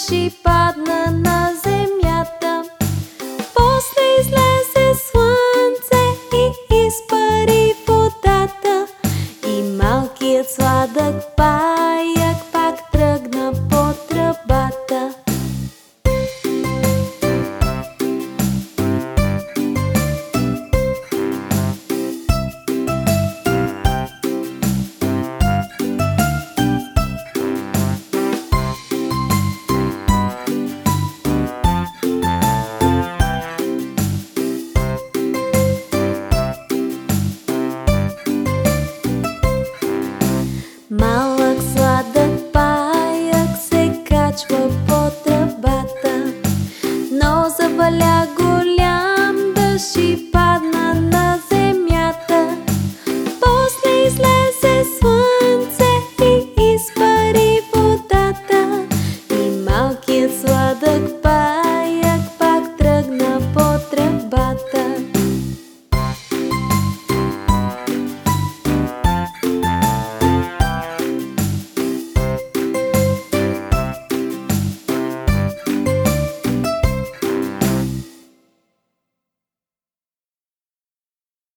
и падна на земята. После излезе слънце и изпари водата, и малкият сладък паяк пак тръгна по тръбата. Малък сладък паяк се качва по тръбата.